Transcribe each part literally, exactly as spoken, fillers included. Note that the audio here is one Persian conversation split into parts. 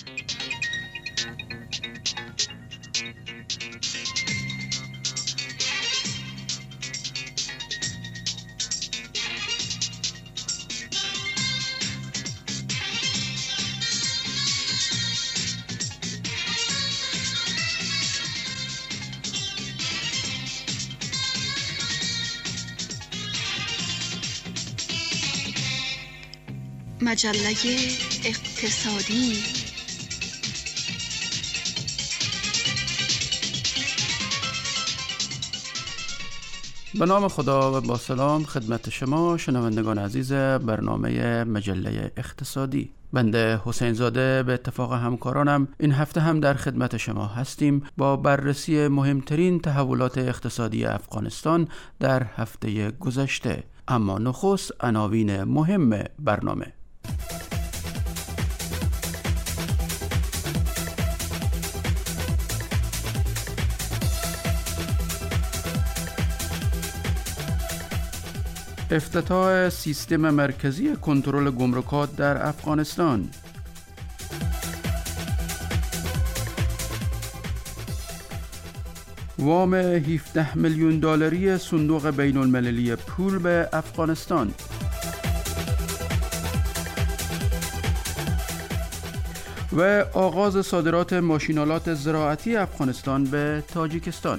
مجله اقتصادی. به نام خدا و با سلام خدمت شما شنوندگان عزیز برنامه مجله اقتصادی. بنده حسین زاده به اتفاق همکارانم این هفته هم در خدمت شما هستیم با بررسی مهمترین تحولات اقتصادی افغانستان در هفته گذشته. اما نخست عناوین مهم برنامه. افتتاح سیستم مرکزی کنترل گمرکات در افغانستان. وام هفده میلیون دلاری صندوق بین المللی پول به افغانستان. و آغاز صادرات ماشین‌آلات زراعتی افغانستان به تاجیکستان.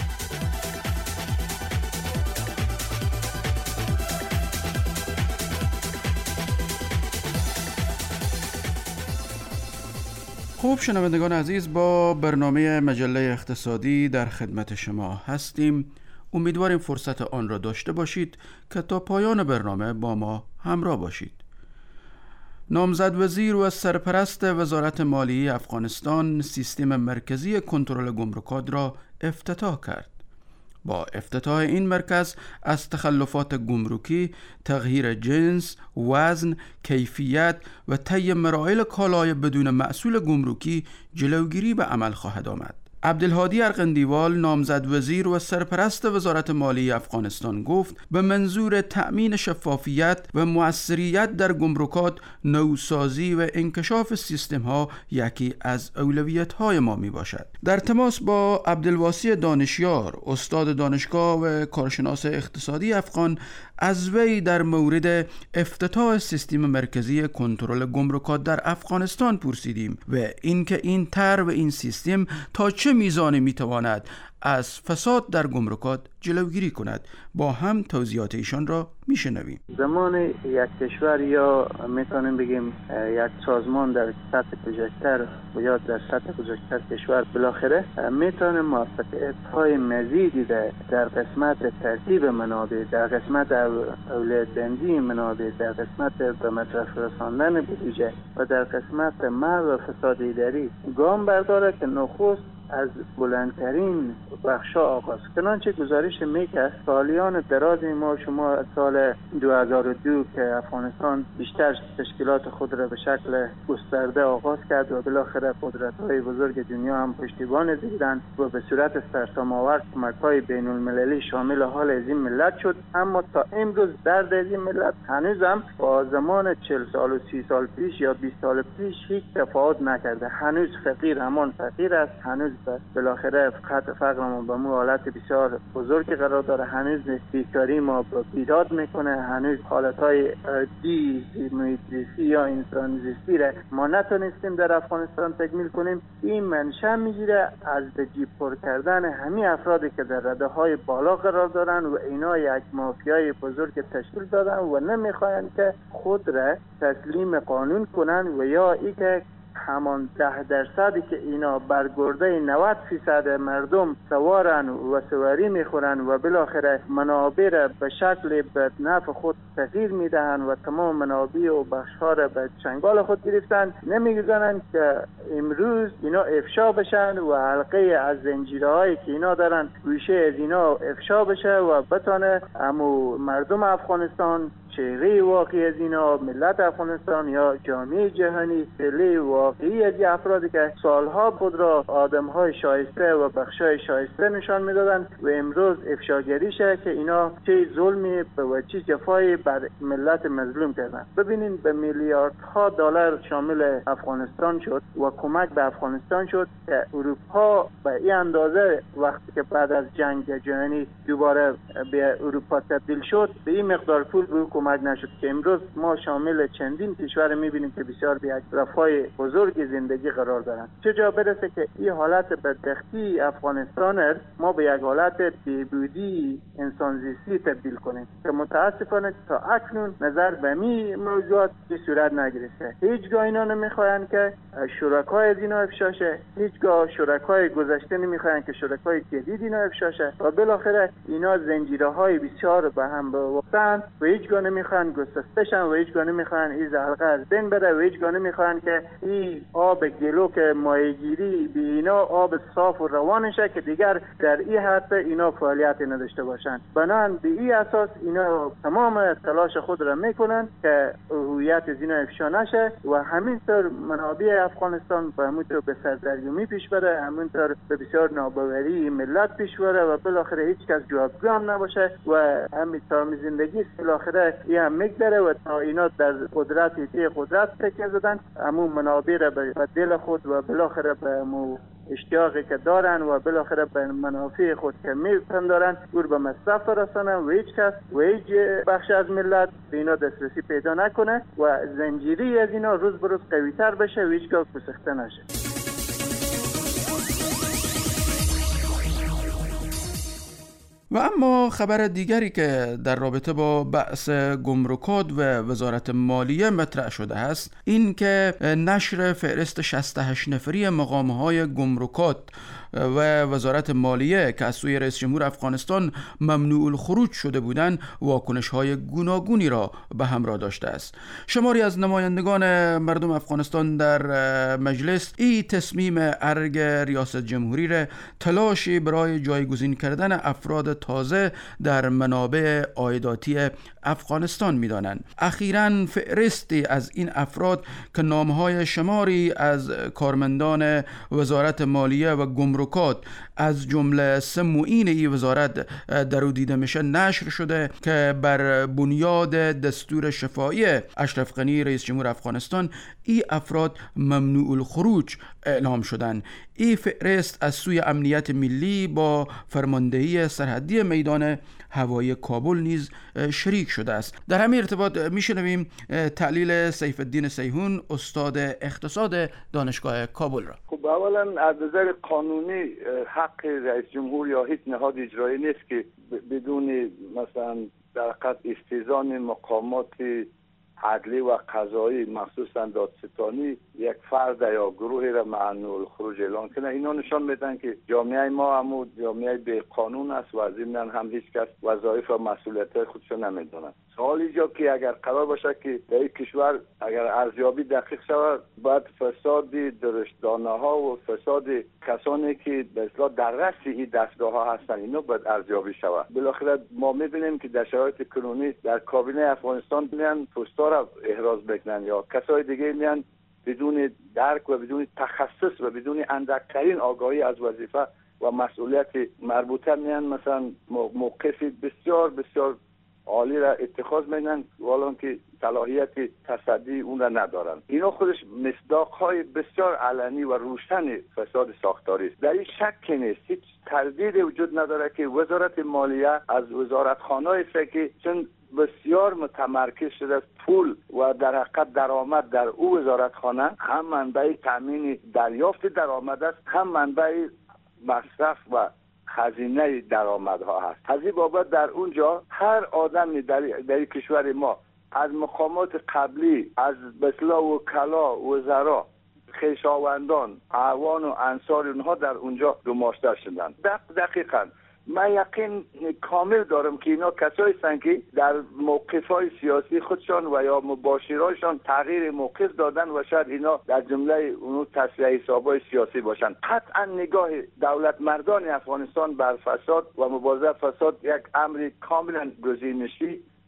خوب شنوندگان عزیز، با برنامه مجله اقتصادی در خدمت شما هستیم. امیدواریم فرصت آن را داشته باشید که تا پایان برنامه با ما همراه باشید. نامزد وزیر و سرپرست وزارت مالیه افغانستان سیستم مرکزی کنترل گمرکات را افتتاح کرد. با افتتاح این مرکز از تخلفات گمرکی، تغییر جنس، وزن، کیفیت و طی مراحل کالای بدون محصول گمرکی جلوگیری به عمل خواهد آمد. عبدالهادی ارغندیوال، نامزد وزیر و سرپرست وزارت مالیه افغانستان، گفت به منظور تأمین شفافیت و مؤثریت در گمرکات، نوسازی و انکشاف سیستم ها یکی از اولویت های ما می باشد. در تماس با عبدالواسی دانشیار، استاد دانشگاه و کارشناس اقتصادی افغان، از وی در مورد افتتاح سیستم مرکزی کنترل گمرکات در افغانستان پرسیدیم و اینکه این طرح و این سیستم تا چه میزانی میتواند از فساد در گمرکات جلوگیری کند. با هم توضیحات ایشان را میشنویم. زمان یک کشور یا میتونیم بگیم یک سازمان در سطح کوچکتر و یا در سطح کوچکتر کشور بالاخره میتونه موفقیت های مزیدی در قسمت ترتیب منابع، در قسمت اولویت‌بندی منابع، در قسمت به مصرف رساندن بودجه و در قسمت محو و فساد اداری گام برداره که نخست از بلندترین بخشا آغاز. چنانچه گزارش میکرد سالیان دراز ما شما سال دو هزار و دو که افغانستان بیشتر تشکیلات خود را به شکل گسترده آغاز کرد و بالاخره قدرت‌های بزرگ دنیا هم پشتیبان دیدند و به صورت سرسام‌آور کمک‌های بین المللی شامل حال از این ملت شد، اما تا امروز درد از این ملت هنوز هم با زمان چهل سال و سی سال پیش یا بیست سال پیش هیچ تفاوت نکرده. هنوز فقیر همان فقیر است، هنوز بالاخره خط فقر ما به مو حالت بسیار بزرگی قرار داره، هنوز بیکاری ما بیداد میکنه، هنوز حالتهای عادی محیط‌زیستی یا انسان زیستی را ما نتونستیم در افغانستان تکمیل کنیم. این منشأ میگیره از به جیب پر کردن همین افرادی که در رده های بالا قرار دارن و اینا یک مافیای بزرگ تشکیل دادن و نمیخواین که خود را تسلیم قانون کنن و یا ای که همان ده درصدی که اینا برگرده نود فیصد مردم سوارن و سواری میخورن و بالاخره منابع را به شکل به نفع خود تغییر میدهن و تمام منابع و بخشها را به چنگال خود گرفتن، نمیگذارن که امروز اینا افشا بشن و حلقه از زنجیرهایی که اینا دارن ریشه از اینا افشا بشه و بتانه امو مردم افغانستان چهره واقعی از اینا ملت افغانستان یا جامعه جهانی چهره واقعی از افرادی که سالها خود را آدم‌های شایسته و بخشای شایسته نشان میدادن و امروز افشاگری شه که اینا چه ظلمی و چه جفایی بر ملت مظلوم کردن. ببینین به میلیاردها دلار شامل افغانستان شد و کمک به افغانستان شد که اروپا به این اندازه وقتی که بعد از جنگ جهانی دوباره به اروپا تبدیل شد به این مقدار پول به کمک نشد که امروز ما شامل چندین کشور میبینیم که بسیار به یک رفاه بزرگ زندگی قرار دارند. چه جا برسه که این حالت بدبختی افغانستان ما به یک حالت بیهودی انسانزیستی تبدیل کنیم که متاسفانه تا اکنون نظر به می موضوعات به صورت نگرفته. هیچگاه اینا نمیخواین که شرکای از اینا افشاشه، هیچگاه شرکای گذشته نمیخواین که شرکای جدید اینا افشاشه و بالاخره اینا زنجیره های بسیار به هم وابستن و هیچگاه نمیخواین گسستشن و هیچگاه نمیخواین این زلقه از بین بره و هیچگاه نمیخواین که این آب گلو که ماهیگیری به اینا آب صاف و روانشه که دیگر در این حد اینا فعالیت نداشته باشن. بنابراین به این اساس اینا تمام تلاش خود را میکنن که هویت از اینا افشا نشه و همینطور منابع افغانستان به همونطور به سردرگمی پیش بره، همونطور به بسیار ناباوری ملت پیش بره و بالاخره هیچ کس جوابگو نباشه و همین تمام زندگی بالاخره این هم میگذره و تا اینا در قدرت تی قدرت تکیه زدن همون منابع را به دل خود و بالاخره به همون اشتیاقی که دارن و بالاخره به منافع خود که میپندارن اور به مصرف رسانن و هیچ کس و هیچ بخش از ملت به اینا دسترسی پیدا نکنه و زنجیری از اینا روز به روز قوی‌تر بشه و هیچگاه گسسته نشه. و اما خبر دیگری که در رابطه با بحث گمرکات و وزارت مالیه مطرح شده است این که نشر فهرست شصت و هشت نفری مقام‌های گمرکات و وزارت مالیه که از سوی رئیس جمهور افغانستان ممنوع الخروج شده بودند واکنش‌های گوناگونی را به همراه داشته است. شماری از نمایندگان مردم افغانستان در مجلس این تصمیم ارگ ریاست جمهوری را تلاشی برای جایگزین کردن افراد تازه در منابع عایداتی افغانستان می‌دانند. اخیراً فهرستی از این افراد که نام‌های شماری از کارمندان وزارت مالیه و گمرکات از جمله سه معین این وزارت در او دیده میشه نشر شده که بر بنیاد دستور شفاهی اشرف غنی رئیس جمهور افغانستان این افراد ممنوع الخروج اعلام شدند. این فهرست از سوی امنیت ملی با فرماندهی سرحدی میدان هوایی کابل نیز شریک شده است. در همین ارتباط میشنویم تحلیل سیف الدین سیهون استاد اقتصاد دانشگاه کابل را. خب اولا از نظر قانونی حق رئیس جمهور یا هیچ نهاد اجرایی نیست که بدون مثلا در حقیقت استیزان مقامات عدلی و قضایی مخصوصا دادستانی یک فرد یا گروهی را ممنوع الخروج اعلان کنه. اینا نشان میدن که جامعه ما هم جامعه به قانون است و ضمن هم هیچ کس وظایف و مسئولیت خودشو نمیدونه. سوال اینجا که اگر قرار باشه که در این کشور اگر ارزیابی دقیق شود باید فساد درشتدانه ها و فساد کسانی که به اصطلاح در رأس این دستگاه ها هستن اینو باید ارزیابی شود. بالاخره ما میبینیم که در شرایط کنونی در کابینه افغانستان میان پست‌ها را احراز میکنن یا کسای دیگه میان بدون درک و بدون تخصص و بدون اندکترین آگاهی از وظیفه و مسئولیت مربوطه میان مثلا موقف بسیار بسیار عالی را اتخاذ میکنن ولان که صلاحیت تصدی اون را ندارن. اینا خودش مصداق‌های بسیار علنی و روشن فساد ساختاری است. در این شک نیست، هیچ تردید وجود نداره که وزارت مالیه از وزارتخانه‌ای است که چون بسیار متمرکز شده است پول و در حقیقت درآمد در او وزارتخانه هم منبع تامین دریافت درآمد است هم منبع مصرف و خزینه درآمدها هست. از این بابت در اونجا هر آدمی در, در کشور ما از مقامات قبلی از بسلا و کلا وزرا خویشاوندان اعوان و انصار اونها در اونجا گماشته شدن. دقیقاً من یقین کامل دارم که اینا کسایی هستند که در موقف‌های سیاسی خودشان و یا مباشرایشان تغییر موقف دادن و شاید اینا در جمله اونو تصفیه حساب‌های سیاسی باشند. قطعا نگاه دولت مردان افغانستان بر فساد و مبارزه فساد یک امر کاملا گزینشی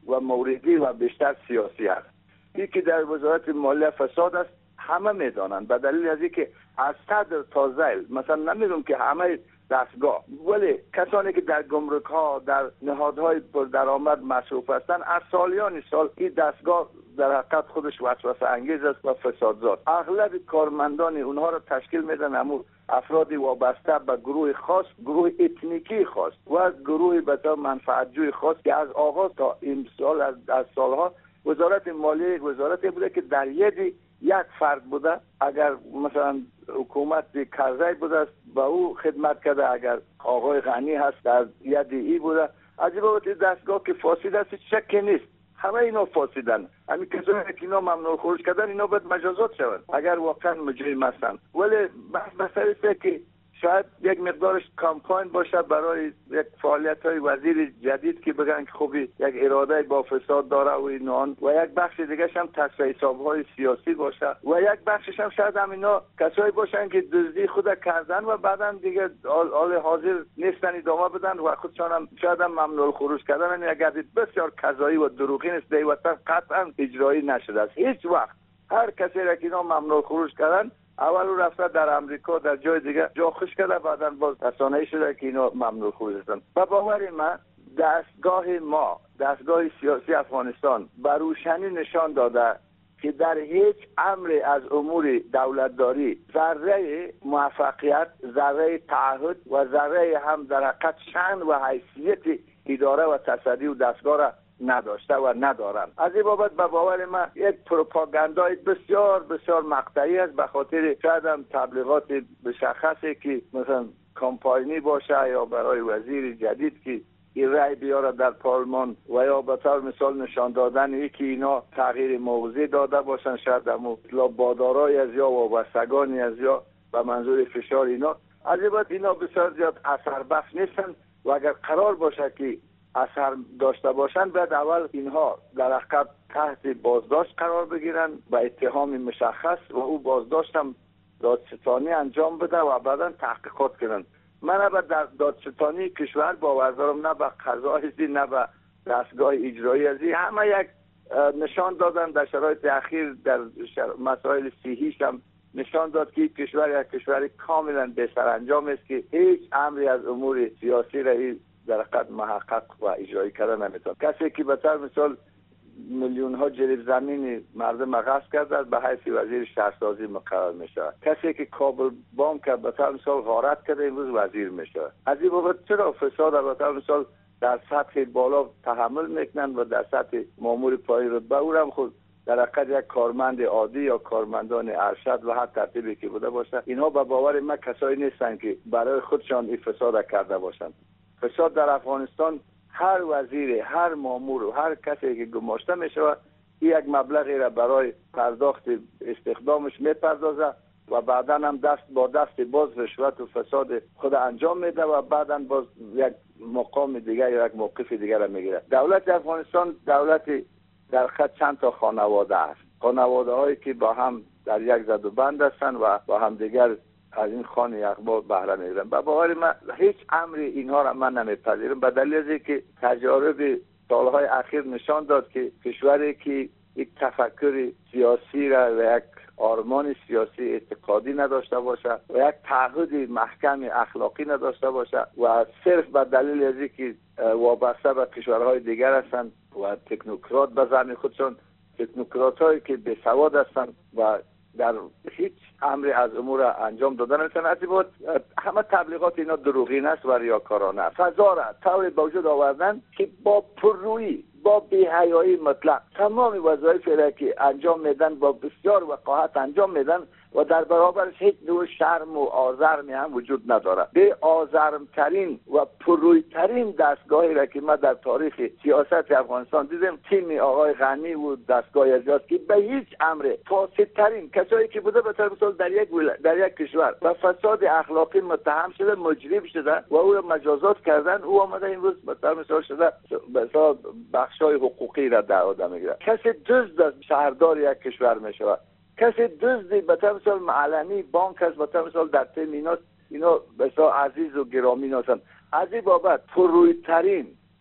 و موردی و بیشتر سیاسی است. این که در وزارت مالیه فساد است همه میدانند، به دلیل از اینکه از صدر تا ذیل، مثلا نمیگم که همه دستگاه، ولی کسانی که در گمرک ها در نهادهای پردرآمد مصروف هستند از سالیان سال این دستگاه در حقیقت خودش وسوسه انگیز است و فسادزا. اغلب کارمندان اونها را تشکیل میدن امور افرادی وابسته به گروه خاص، گروه اتنیکی خاص و گروه بتا منفعتجوی خاص که از آغاز تا این سال از, از سالها وزارت مالیه یک وزارتی بوده که در ید یک فرد بوده. اگر مثلا حکومت کرزی بوده است با او خدمت کرده، اگر آقای غنی هست در ید ای بوده. از این بابت دستگاه که فاسد است شکی نیست، همه اینا فاسدن. همین کسانی که اینا ممنوع خروج کردن اینا باید مجازات شوند اگر واقعا مجرم هستند. ولی مسئله است که شاید یک مقدارش کامپاین باشه برای یک فعالیت های وزیر جدید که بگن که خوبی یک اراده با فساد داره و اینان، و یک بخش دیگه هم تصفیه حساب های سیاسی باشه و یک بخشش هم شاید هم اینا کسایی باشن که دزدی خود کردن و بعدا دیگه حال حاضر نیستن ادامه بدن و خودشان هم شاید هم ممنوع خروج کردن. این اگر بسیار کذایی و دروغین است در وطن قطعا اجرایی نشده است. هیچ وقت هر کسی را که اینا ممنوع خروج کردن اول رفته در امریکا در جای دیگه جا خوش کرده، بعدا باز رسانه‌ای شده که اینا ممنوع خروج هستند. و باور من دستگاه ما دستگاه سیاسی افغانستان بر روشنی نشان داده که در هیچ امر از امور دولتداری ذره موفقیت، ذره تعهد و ذره هم در حقیقت شأن و حیثیت اداره و تصدی و دستگاه را نداشته و ندارن. از این بابت به باور من یک پروپاگاندای بسیار بسیار مقطعی است، به خاطر شاید هم تبلیغات مشخصی که مثلا کمپاینی باشه یا برای وزیر جدید که این رأی بیاره در پارلمان و یا به طور مثال نشان دادن ای که اینا تغییر موضوع داده باشن، شاید هم اطلاع بادارای از یا وابستگانی از یا به منظور فشار اینا. از این بابت اینا بسیار زیاد اثر بخش نیستن و اگر قرار باشه که اثر داشته باشند باید اول اینها در حقیقت تحت بازداشت قرار بگیرن با اتهام مشخص و او بازداشت هم دادستانی انجام بده و بعدا تحقیقات کنن. من نه در دادستانی کشور باور دارم، نه به قضایی نه به دستگاه اجرایی ازی. همه یک نشان دادن در شرایط اخیر در مسائل صحیح هم نشان داد که کشور یک کشور کاملا به سرانجام است که هیچ امری از امور سیاسی را در حقیقت محقق و اجرایی کردن نمیتونه. کسی که به طور مثال میلیون ها جریب زمین مردم غصب کرده به حیث وزیر شهرسازی مقرر میشه. کسی که کابل بام کرد به طور مثال غارت کرده امروز وزیر میشه. از این بابت چرا فساد به طور مثال در سطح بالا تحمل میکنن و در سطح مامور پایین رتبه او هم خود در حقیقت یک کارمند عادی یا کارمندان ارشد و هر ترتیبی که بوده باشه، اینها به باور من کسایی نیستن که برای خودشان این فساد کرده باشند. فساد در افغانستان هر وزیر، هر مامور و هر کسی که گماشته میشه یک مبلغی را برای پرداخت استخدامش میپردازه و بعدا هم دست با دست باز رشوت و فساد خود انجام میده و بعدا باز یک مقام دیگر یا یک موقف دیگر را میگیره. دولت افغانستان دولت در خط چند تا خانواده است. خانواده هایی که با هم در یک زد و بند هستن و با هم دیگر از این خانه اخبار بهره میگیرن. با باور من هیچ امری اینها را من نمیپذیرم، به دلیل از اینکه تجارب سالهای اخیر نشان داد که کشوری که یک تفکر سیاسی را و یک آرمان سیاسی اعتقادی نداشته باشه و یک تعهد محکم اخلاقی نداشته باشه و صرف به دلیل از اینکه وابسته به کشورهای دیگر هستند و تکنوکرات به زعم خودشان، تکنوکرات هایی که بی سواد هستند و در هیچ امری از امور انجام دادن نمیتونن. از این بود همه تبلیغات اینا دروغین است و ریاکارانه است. فضا را طوری به وجود آوردن که با پررویی، با بی‌حیایی مطلق تمام وظایف را که انجام میدن با بسیار وقاحت انجام میدن و در برابرش هیچ نوع شرم و آزرمی هم وجود نداره. به آزرمترین و پررویترین دستگاهی را که ما در تاریخ سیاست افغانستان دیدیم تیم آقای غنی و دستگاه ازیاست که به هیچ امر فاسدترین کسایی که بوده به طور مثال در یک در یک کشور و فساد اخلاقی متهم شده، مجرم شده و او را مجازات کردن، او آمده امروز به طور مثال شده به بخشای حقوقی را در آدم میگیره. کسی دزد شهردار یک کشور میشه، کسی دزدی به طور مثال معلمی بانک است، به طور مثال در تیم اینا اینا بسیار عزیز و گرامی هستند. از این بابت پررویترین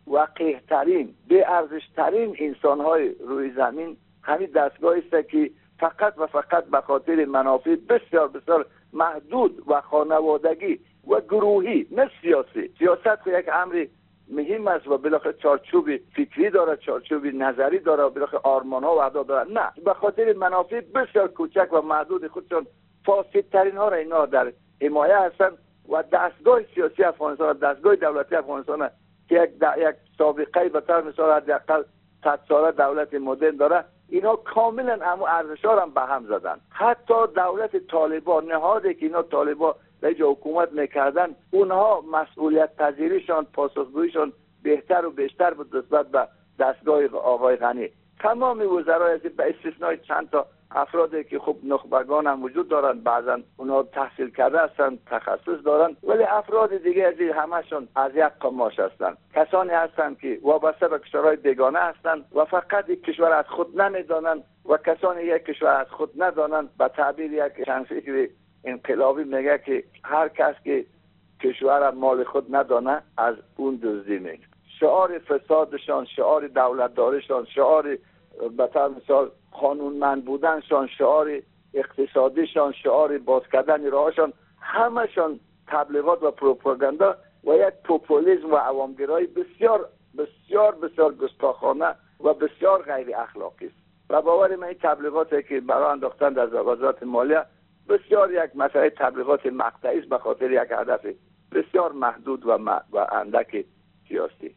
وقیح‌ترین، به ارزش‌ترین انسان‌های روی زمین همین دستگاهی است که فقط و فقط به خاطر منافع بسیار بسیار محدود و خانوادگی و گروهی، نه سیاسی. سیاست یک امر مهم است و بالاخره چارچوب فکری داره، چارچوب نظری داره و بالاخره آرمان‌ها و اهداف داره. نه، به خاطر منافع بسیار کوچک و محدود خودشون فاسدترین ها را اینا در حمایه هستند و دستگاه سیاسی افغانستان، دستگاه دولتی افغانستان که یک یک سابقه به طور مثال حداقل صد ساله دولت مدرن داره، اینا کاملا همو ارزش‌ها هم به هم زدن. حتی دولت طالبان، نهادی که اینا طالبان در اینجا حکومت میکردن، اونها مسئولیت پذیریشان، پاسخگوییشان بهتر و بیشتر بود نسبت به دستگاه آقای غنی. تمام وزرای به استثنای چند تا افرادی که خب نخبگان هم وجود دارن، بعضا اونها تحصیل کرده هستن، تخصص دارن، ولی افراد دیگه از همشون از یک قماش هستن. کسانی هستن که وابسته به کشورهای بیگانه هستن و فقط یک کشور از خود نمیدانن و کسانی یک کشور از خود ندانن. به تعبیر یک چند فکر انقلابی میگه که هر کس که کشور مال خود ندانه از اون دزدی میکنه. شعار فسادشان، شعار دولتداریشان، شعار به طور مثال قانونمند بودنشان، شعار اقتصادیشان، شعار باز کردن راهشان، همشان تبلیغات و پروپاگاندا و یک پوپولیسم و عوامگرایی بسیار بسیار بسیار گستاخانه و بسیار غیر اخلاقی است. و باور من این تبلیغاتی که برای انداختن در وزارت مالیه بسیار یک مسئله تبلیغات مقطعی است به خاطر یک هدف بسیار محدود و, م... و اندک سیاسی.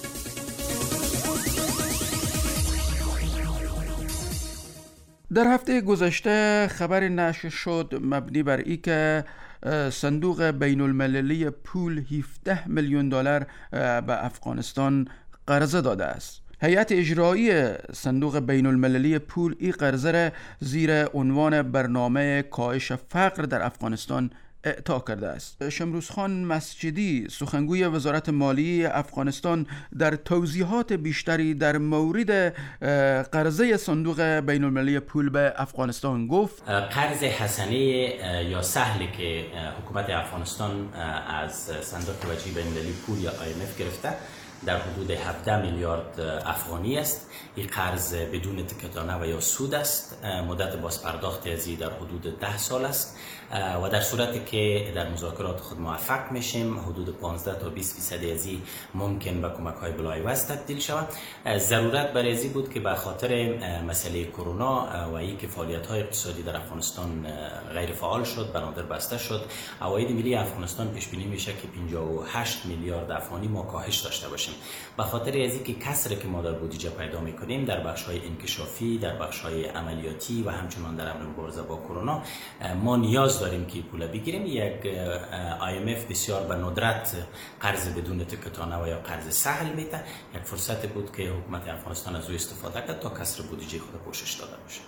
در هفته گذشته خبر نشر شد مبنی بر ای که صندوق بین المللی پول هفده میلیون دلار به افغانستان قرضه داده است. هیئت اجرایی صندوق بین المللی پول این قرضه را زیر عنوان برنامه کاهش فقر در افغانستان اعطا کرده است. شمروزخان مسجدی سخنگوی وزارت مالی افغانستان در توضیحات بیشتری در مورد قرضه صندوق بین المللی پول به افغانستان گفت قرض حسنه یا سهلی که حکومت افغانستان از صندوق توجیه بین المللی پول یا آی ام اف گرفته در حدود هفده میلیارد افغانی است. این قرض بدون تکتانه و یا سود است. مدت بازپرداخت ازی در حدود ده سال است و در صورتی که در مذاکرات خود موفق میشیم حدود پانزده تا بیست درصد ازی ممکن به کمک های بلایوز تبدیل شود. ضرورت برای ازی بود که به خاطر مسئله کرونا و اینکه فعالیت های اقتصادی در افغانستان غیر فعال شد، بنادر بسته شد، عواید ملی افغانستان پیش بینی میشه که پنجاه و هشت میلیارد افغانی ما کاهش داشته باشیم. به خاطر از اینکه کسری که ما در بودجه پیدا میکنیم در بخش های انکشافی، در بخش های عملیاتی و همچنان در امر مبارزه با کرونا ما نیاز داریم که پول بگیریم. یک آی ام اف بسیار به ندرت قرض بدون تکتانه و یا قرض سهل میده. یک فرصت بود که حکومت افغانستان از او استفاده کرد تا کسر بودجه خود پوشش داده باشه.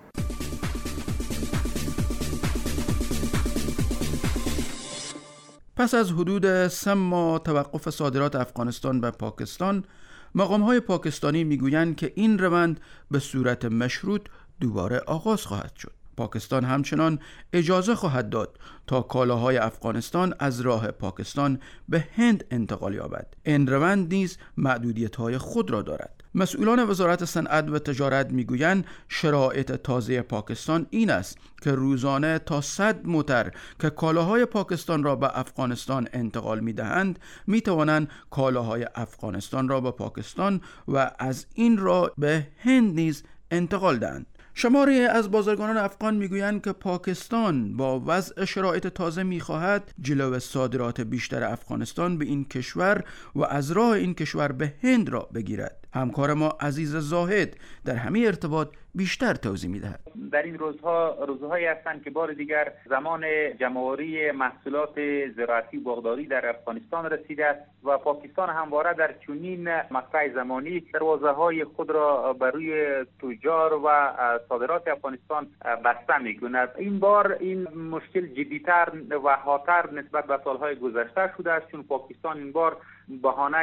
پس از حدود سه ماه توقف صادرات افغانستان به پاکستان، مقام‌های پاکستانی میگویند که این روند به صورت مشروط دوباره آغاز خواهد شد. پاکستان همچنان اجازه خواهد داد تا کالاهای افغانستان از راه پاکستان به هند انتقال یابد. این روند نیز محدودیت‌های خود را دارد. مسئولان وزارت صنعت و تجارت میگویند شرایط تازه پاکستان این است که روزانه تا صد موتر که کالاهای پاکستان را به افغانستان انتقال میدهند میتوانند کالاهای افغانستان را به پاکستان و از این راه به هند نیز انتقال دهند. شماری از بازرگانان افغان میگویند که پاکستان با وضع شرایط تازه میخواهد جلو صادرات بیشتر افغانستان به این کشور و از راه این کشور به هند را بگیرد. همکار ما عزیز زاهد در همین ارتباط بیشتر توضیح میدهد. در این روزها روزهایی هستند که بار دیگر زمان جمع‌آوری محصولات زراعتی و باغداری در افغانستان رسیده است و پاکستان همواره در چنین مقطع زمانی دروازه‌های خود را بر روی تجار و صادرات افغانستان بسته می‌کند. این بار این مشکل جدی‌تر و حادتر نسبت به سال‌های گذشته شده است، چون پاکستان این بار بهانه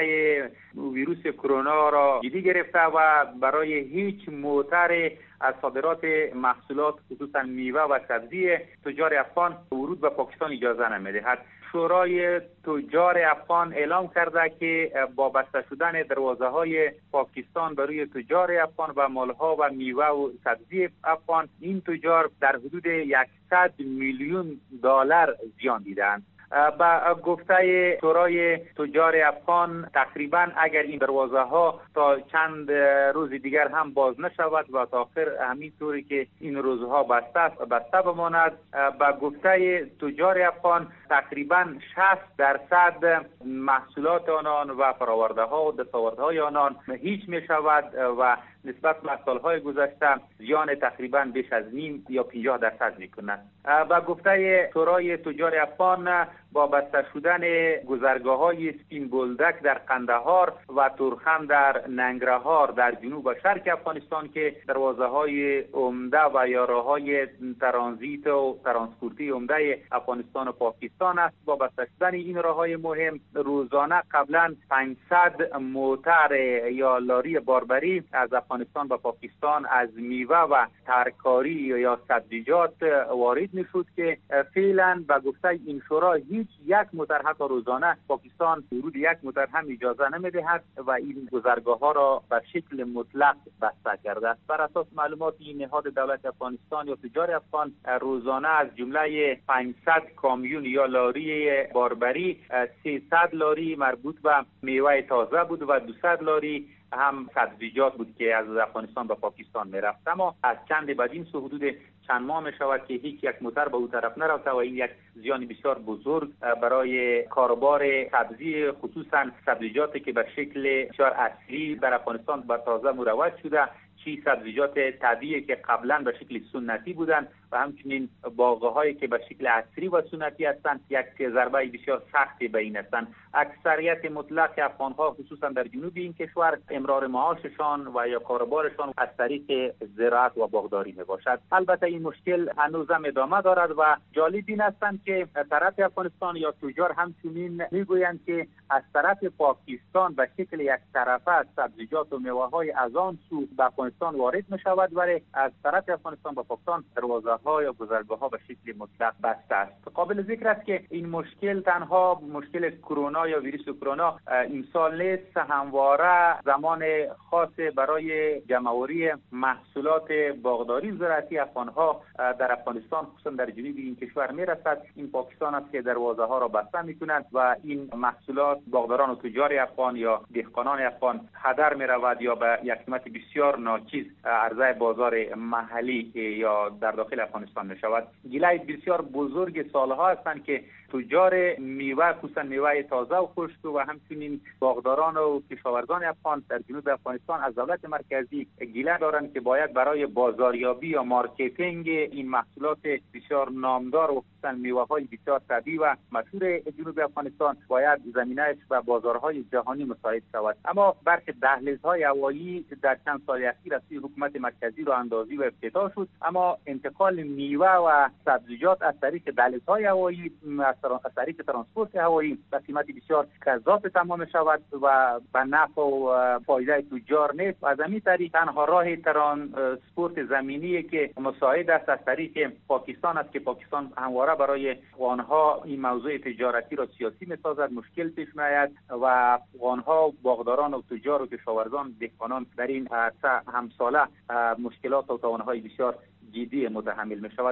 ویروس کرونا را جدی گرفته و برای هیچ موتر از صادرات محصولات خصوصا میوه و سبزی تجار افغان ورود به پاکستان اجازه نمیدهد. شورای تجار افغان اعلام کرده که با بسته شدن دروازه های پاکستان برای تجار افغان و مالها و میوه و سبزی افغان، این تجار در حدود صد میلیون دلار زیان دیدند. با گفته شورای تجار افغان تقریبا اگر این دروازه ها تا چند روز دیگر هم باز نشود و تا آخر همین طوری که این روزها بسته بسته بماند، با گفته تجار افغان تقریبا شصت درصد محصولات آنان و فراورده ها و دستاورد های آنان هیچ می شود و نسبت به سالهای گذشته زیان تقریبا بیش از نیم یا پنجاه درصد می کند. و گفته شورای تجار افغان با بسته شدن گذرگاه های سپین بولدک در قندهار و تورخم در ننگرهار در جنوب و شرق افغانستان که دروازه های عمده و یا راههای ترانزیت و ترانسپورتی عمده افغانستان و پاکستان است، با بسته شدن این راههای مهم روزانه قبلا پانصد موتر یا لاری باربری از افغانستان و پاکستان از میوه و ترکاری یا سبزیجات وارد میشد که فعلا به گفته این شورا هیچ یک موتر حتی روزانه پاکستان ورود یک موتر هم اجازه نمیدهد و این گذرگاه ها را به شکل مطلق بسته کرده است. بر اساس معلومات این نهاد دولت افغانستان یا تجار افغان روزانه از جمله پانصد کامیون یا لاری باربری سیصد لاری مربوط به میوه تازه بود و دویست لاری هم سبزیجات بود که از افغانستان به پاکستان میرفت. اما از چند بعد این سو حدود چند ماه می شود که هیچ یک موتر به اون طرف نرفته و این یک زیان بسیار بزرگ برای کاروبار سبزی خصوصا سبزیجاتی که به شکل بسیار اصلی در افغانستان به تازه مروج شده، چی سبزیجات طبیعی که قبلا به شکل سنتی بودند و همچنین باغهایی که به شکل عصری و سنتی هستند یک ضربه بسیار سختی به این هستند. اکثریت مطلق افغانها خصوصا در جنوب این کشور امرار معاششان و یا کاروبارشان از طریق زراعت و باغداری می باشد. البته این مشکل هنوز هم ادامه دارد و جالب این هستند که طرف افغانستان یا تجار همچنین میگویند که از طرف پاکستان به شکل یک طرفه سبزیجات و میوه‌های از آن سو به افغانستان وارد می شود، ولی از طرف افغانستان به پاکستان دروازه ها یا گذرگاه ها به شکل مطلق بسته است. قابل ذکر است که این مشکل تنها مشکل کرونا یا ویروس کرونا این سال نیست، همواره زمان خاص برای جمع‌آوری محصولات باغداری زراعتی افغان‌ها در افغانستان خصوصا در جنوب این کشور میرسد. این پاکستان است که دروازه ها را بسته می‌کند و این محصولات باغداران و تجار افغان یا دهقانان افغان هدر می‌رود یا به یک قیمت بسیار ناچیز عرضه بازار محلی یا در داخل افغانستان می‌شود. گله بسیار بزرگ سالها هستند که تجار میوه خصوصا میوه تازه و خشک و همچنین باغداران و کشاورزان افغان در جنوب افغانستان از دولت مرکزی گله دارند که باید برای بازاریابی یا مارکتینگ این محصولات بسیار نامدار و خصوصا میوه‌های بسیار طبیعی و مشهور جنوب افغانستان باید زمینه‌اش و بازارهای جهانی مساعد شود. اما برخی دهلیزهای هوایی در چند سال اخیر از حکومت مرکزی را اندازی و افتتاح شد، اما انتقال میوه و سبزیجات از طریق دهلیزهای هوایی از طریق ترانسپورت هوایی به قیمت بسیار کذاب تمام شود و به نفع و فایده تجار نیست. از همین طریق تنها راه ترانسپورت زمینی که مساعد است از طریق پاکستان است که پاکستان همواره برای افغانها این موضوع تجارتی را سیاسی می‌سازد، مشکل پیش می‌آید و افغانها باغداران و تجار و کشاورزان دهقانان در این عرصه همساله مشکلات و تاوان‌های بسیار جدی متحمل می‌شود.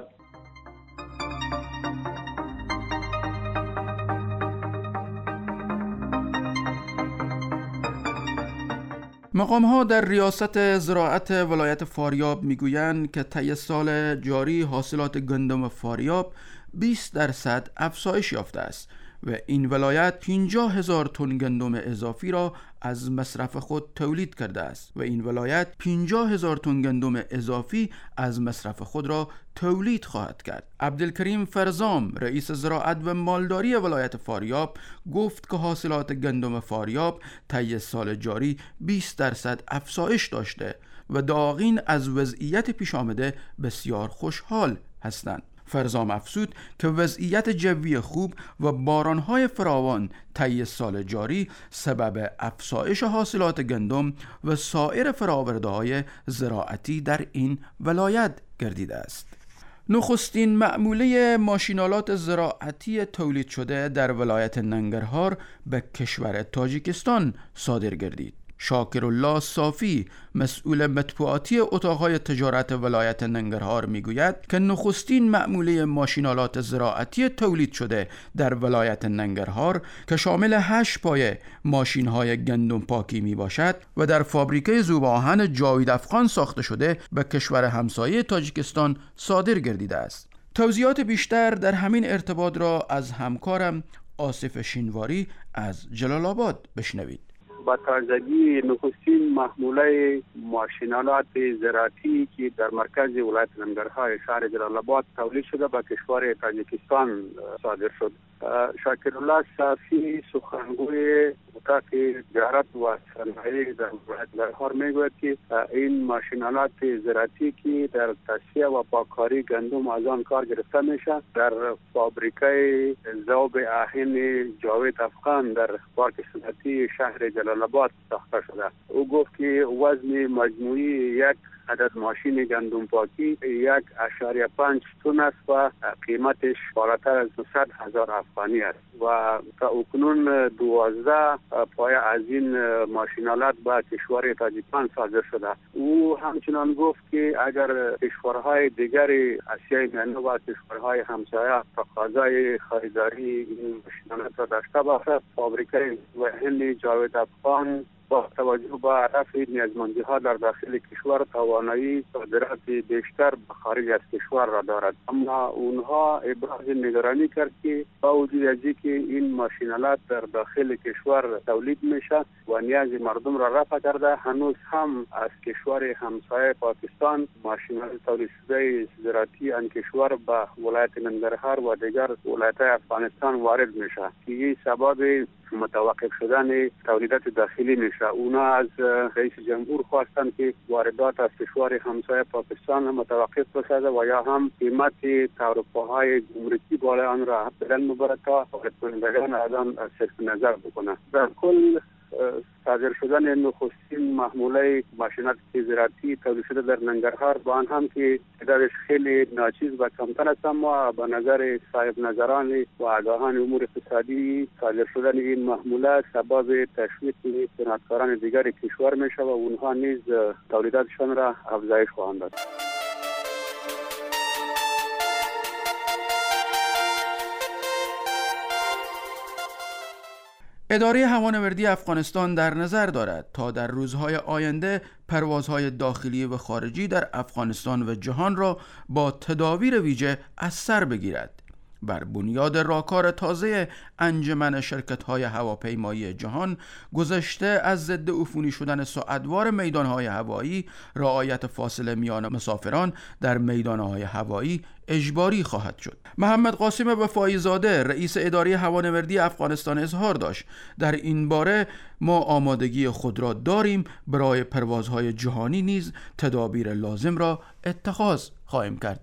مقام ها در ریاست زراعت ولایت فاریاب میگویند که طی سال جاری حاصلات گندم فاریاب بیست درصد افزایش یافته است و این ولایت پنجاه هزار تن گندم اضافی را از مصرف خود تولید کرده است و این ولایت پنجاه هزار تن گندم اضافی از مصرف خود را تولید خواهد کرد. عبدالکریم فرزام رئیس زراعت و مالداری ولایت فاریاب گفت که حاصلات گندم فاریاب طی سال جاری بیست درصد افزایش داشته و داغین از وضعیت پیش آمده بسیار خوشحال هستند. فرزام افزود که وضعیت جوی خوب و بارانهای فراوان طی سال جاری سبب افزایش حاصلات گندم و سایر فرآورده‌های زراعتی در این ولایت گردیده است. نخستین مأموله ماشینالات زراعتی تولید شده در ولایت ننگرهار به کشور تاجیکستان صادر گردید. شاکرالله صافی مسئول مطبوعاتی اتاقهای تجارت ولایت ننگرهار میگوید که نخستین مأموله ماشینالات زراعتی تولید شده در ولایت ننگرهار که شامل هشت پایه ماشینهای گندم پاکی می باشد و در فابریکه ذوب آهن جاوید افغان ساخته شده به کشور همسایه تاجیکستان صادر گردیده است. توضیحات بیشتر در همین ارتباط را از همکارم آصف شینواری از جلال آباد بشنوید. با تازگی نخستین محموله ماشینالات زراعتی که در مرکز ولایت ننگرهار شهر جلال آباد تولید شده به کشور تاجیکستان صادر شد. شاکرالله صافی سخنگوی اتاق تجارت و صنایع در ولایت ننگرهار میگوید که این ماشینالات زراعتی که در تصفیه و پاککاری گندم از آن کار گرفته میشه در فابریکه ذوب آهن جاوید افغان در پارک صنعتی شهر جلال آباد ساخته شده. او گفت که وزن مجموعی یک عدد ماشین گندم پاکی یک اشاریه پنج تن است و قیمتش بالاتر از صد هزار افغانی است و تا اکنون دوازده پایه از این ماشینالات به کشور تاجیکستان صادر شده. او همچنان گفت که اگر کشورهای دیگر آسیای میانه و کشورهای همسایه تقاضای خریداری این ماشینالات را داشته باشد، فابریکه آهن جاوید افغان با توجه به رفع نیازمندی‌ها در داخل کشور توانایی صادرات بیشتر به خارج از کشور را دارد، اما اونها ابراز نگرانی کرد که با وجود از اینکه این ماشینالات در داخل کشور تولید میشه و نیاز مردم را رفع کرده، هنوز هم از کشور همسایه پاکستان ماشینالات تولید شده زراعتی آن کشور به ولایت ننگرهار و دیگر ولایت‌های افغانستان وارد میشه که این سبب متوقف شدن تولیدات داخلی میشه. اونا از رئیس جمهور خواستن که واردات از کشور همسایه پاکستان متوقف بشه و یا هم قیمت تعرفه‌های گمرکی بالای آن را بلند مبارد تا وارد کنندگان از آن صرف نظر بکنه. در کل صادر شدن نخستین محموله ماشینات زراعتی تولید شده در ننگرهار با آن هم که تعدادش خیلی ناچیز و کمتر است، اما به نظر صاحب نظران و آگاهان امور اقتصادی صادر شدن این محموله سبب تشویق صنعتکاران دیگر کشور میشه و اونها نیز تولیداتشان را افزایش خواهند داد. اداره هوانوردی افغانستان در نظر دارد تا در روزهای آینده پروازهای داخلی و خارجی در افغانستان و جهان را با تدابیر ویژه از سر بگیرد. بر بنیاد راهکار تازه انجمن شرکت‌های هواپیمایی جهان گذشته از ضد عفونی شدن ساعتوار میدان‌های هوایی، رعایت فاصله میان مسافران در میدان‌های هوایی اجباری خواهد شد. محمد قاسم وفایی زاده رئیس اداره هوانوردی افغانستان اظهار داشت در این باره ما آمادگی خود را داریم، برای پروازهای جهانی نیز تدابیر لازم را اتخاذ خواهیم کرد.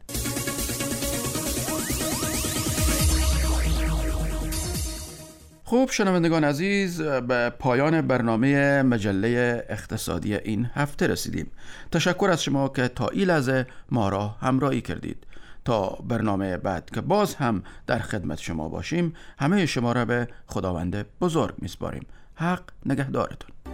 خوب شنوندگان عزیز، به پایان برنامه مجله اقتصادی این هفته رسیدیم. تشکر از شما که تا این لحظه ما را همراهی کردید. تا برنامه بعد که باز هم در خدمت شما باشیم، همه شما را به خداوند بزرگ میسپاریم. حق نگهدارتون.